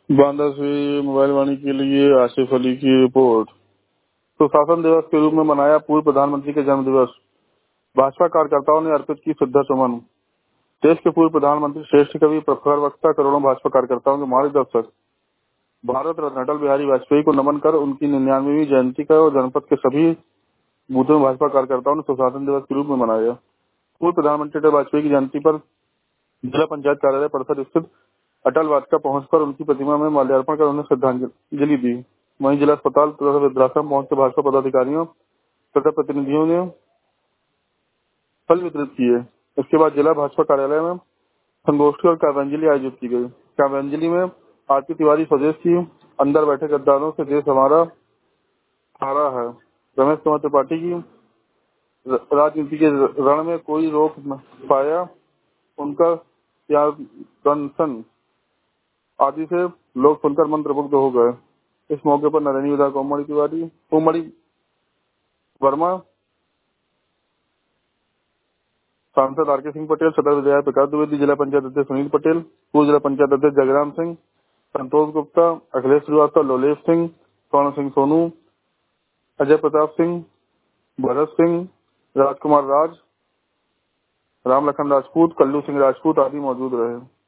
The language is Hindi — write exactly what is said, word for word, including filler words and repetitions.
बांदा से मोबाइल वाणी के लिए आसिफ अली की रिपोर्ट। सुशासन दिवस के रूप में मनाया पूर्व प्रधानमंत्री का जन्म दिवस। भाजपा कार्यकर्ताओं ने अर्पित की श्रद्धा सुमन। देश के पूर्व प्रधानमंत्री, श्रेष्ठ कवि, प्रखर वक्ता, करोड़ों भाजपा कार्यकर्ताओं के मार्गदर्शक भारत रत्न अटल बिहारी वाजपेयी को नमन कर उनकी निन्यानवीं जयंती का और जनपद के सभी बूथों में भाजपा कार्यकर्ताओं ने सुशासन दिवस के रूप में मनाया। पूर्व प्रधानमंत्री अटल वाजपेयी की जयंती पर जिला पंचायत कार्यालय परिसर स्थित अटल वाटिका पहुंचकर उनकी प्रतिमा में माल्यार्पण कर उन्हें श्रद्धांजलि दी। वहीं जिला अस्पताल तथा वृद्धाश्रम पहुंचकर भाजपा पदाधिकारियों तथा प्रतिनिधियों ने फल वितरित किए। इसके बाद जिला भाजपा कार्यालय में संगोष्ठी और काव्यांजलि आयोजित की गई। काव्यांजलि में आरती तिवारी स्वदेश की अंदर बैठे गद्दारों से देश हमारा हारा है, रमेश कुमार त्रिपाठी की राजनीति के रण में कोई रोक न पाया, उनका त्याग दर्शन आदि से लोग सुनकर मंत्रमुग्ध हो गए। इस मौके पर नरेनी विधायक कोमड़ी तिवारी कोमड़ी वर्मा, सांसद आर के सिंह पटेल, सदर विधायक प्रकाश द्विवेदी, जिला पंचायत अध्यक्ष सुनील पटेल, पूर्व जिला पंचायत अध्यक्ष जगराम सिंह, संतोष गुप्ता, अखिलेश श्रीवास्तव, लोलेश सिंह, स्वर्ण सिंह सोनू, अजय प्रताप सिंह, भरत सिंह, राजकुमार राज, राम लखन राजपूत, कल्लू सिंह राजपूत आदि मौजूद रहे।